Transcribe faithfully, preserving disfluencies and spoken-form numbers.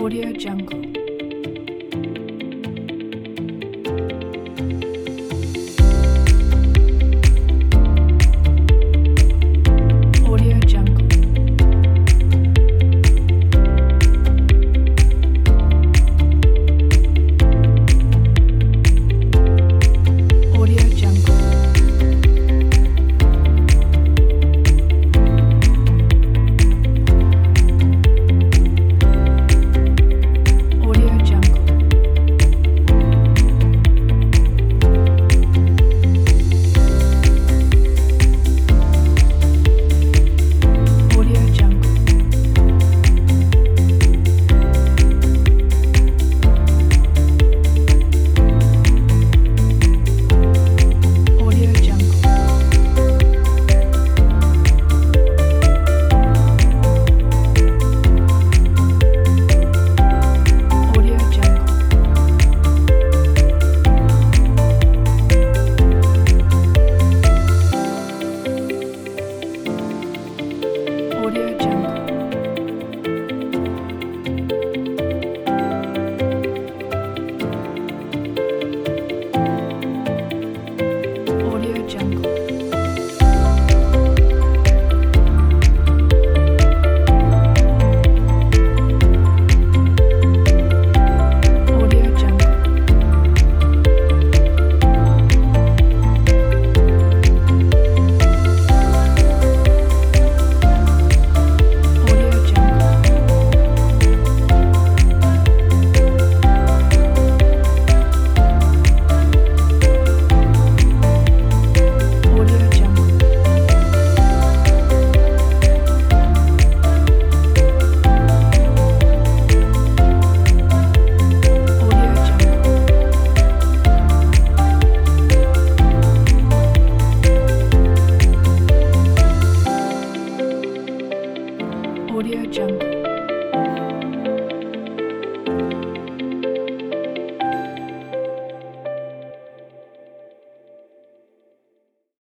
Audio Jungle. Audio Jungle. Audio Jungle. Audio Jungle. Audio Jungle. Audio Jungle. Audio Jungle. Audio Jungle. Audio Jungle. Audio Jungle. Audio Jungle. Audio Jungle. Audio Jungle. Audio Jungle.